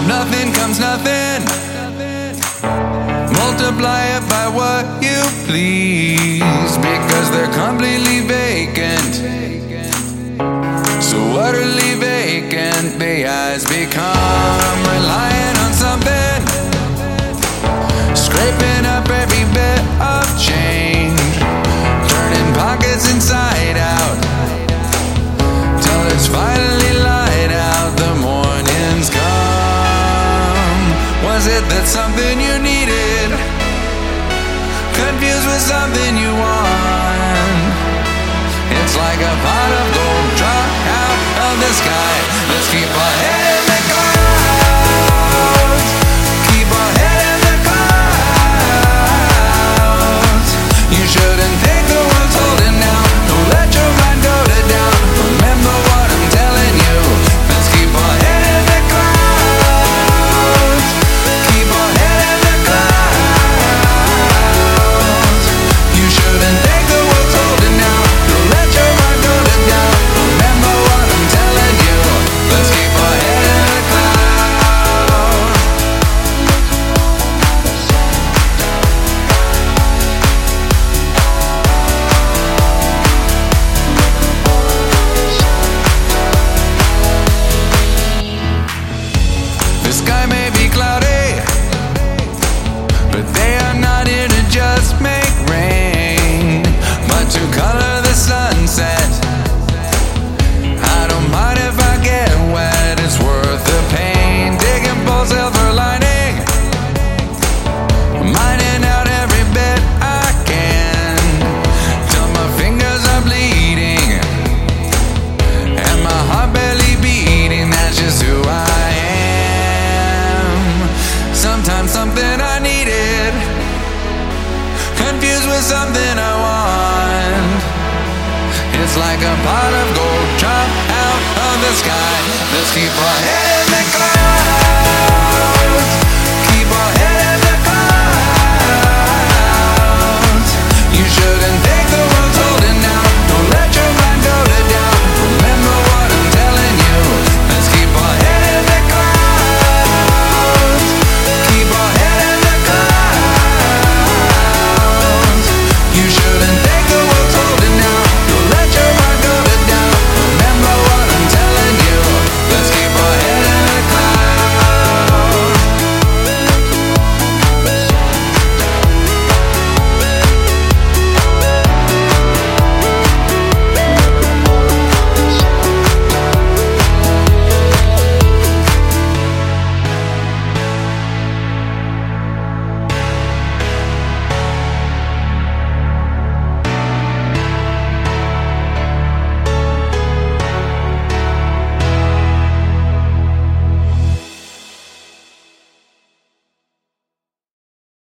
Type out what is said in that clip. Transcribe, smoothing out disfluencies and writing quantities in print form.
nothing comes nothing. Multiply it by what you please, because they're completely vacant. So utterly vacant, the eyes become reliant on something, scraping up every bit of change, turning pockets inside out, till it's finally light out, the morning's come. Was it that something you needed, confused with something you want? It's like a pot of gold drop out of the sky. Let's keep our head in the clouds, keep our head in the clouds. You shouldn't think the world's holding out, don't let your mind go to doubt. Remember what I'm telling you, let's keep our head in the clouds, keep our head in the clouds. You shouldn't think the world's holding out, don't let your mind go to doubt. Remember what I'm telling you, let's keep our head in the clouds. The sky may be cloudy, but they are not here to just make rain, but to color the sunset. I don't mind if I get wet, it's worth the pain. Digging for silver lining, mining out every bit I can, till my fingers are bleeding and my heart barely beating. That's just who I am. Sometimes something I needed, confused with something I want. It's like a pot of gold drop out of the sky. Let's keep our head